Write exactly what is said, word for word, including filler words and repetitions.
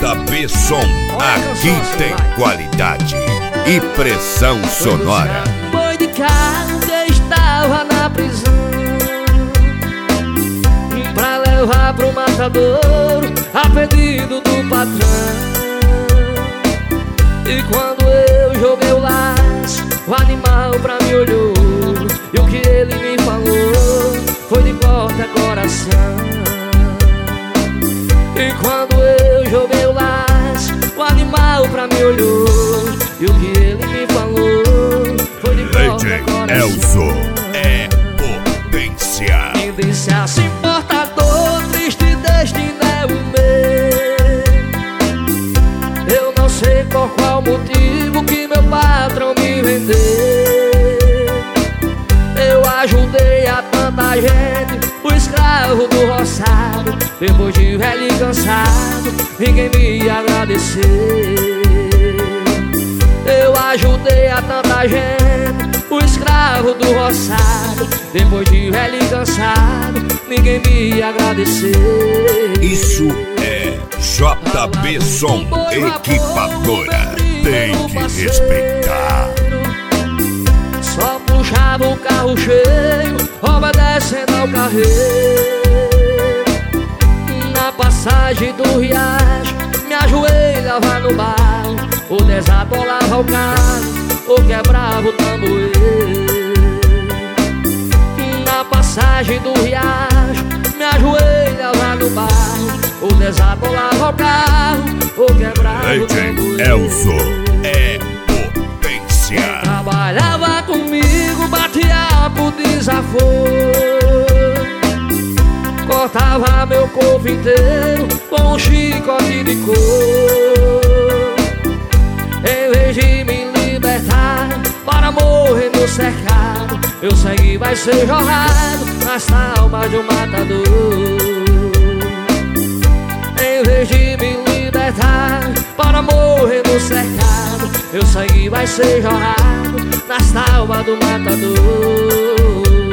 J B Som, aqui tem qualidade e pressão sonora. Foi de carro que estava na prisão pra levar pro matadouro a pedido do patrão. E quando eu joguei o laço, o animal pra mim olhou, e o que ele me falou foi de corta coração. E quando eu joguei o laço, o animal pra mim olhou, e o que ele me falou foi de corta coração. Elzo é potência. Me disse assim: portador, triste destino é o meu. Eu não sei por qual motivo que meu patrão me vendeu. Eu ajudei a tanta gente, o escravo do roçado. Depois de velho e cansado, ninguém me agradeceu. Eu ajudei a tanta gente, o escravo do roçado. Depois de velho e cansado, ninguém me agradeceu. Isso é J B Som, equipadora. Tem que respeitar. Só puxava o carro cheio, obedecendo ao carreiro. Na passagem do riacho, me ajoelhava no barro, ou desatolava o carro, ou quebrava o tamboreiro. Na passagem do riacho, me ajoelhava no barro, ou desatolava o carro, ou quebrava o tamboreiro. Elzo é potência. Trabalhava comigo, batia por desaforo, cortava meu corpo inteiro com um chicote de couro. Em vez de me libertar para morrer no cercado, meu sangue vai ser jorrado nas almas de um matador. Em vez de me libertar para morrer no cercado, meu sangue vai ser jorrado nas almas do matador.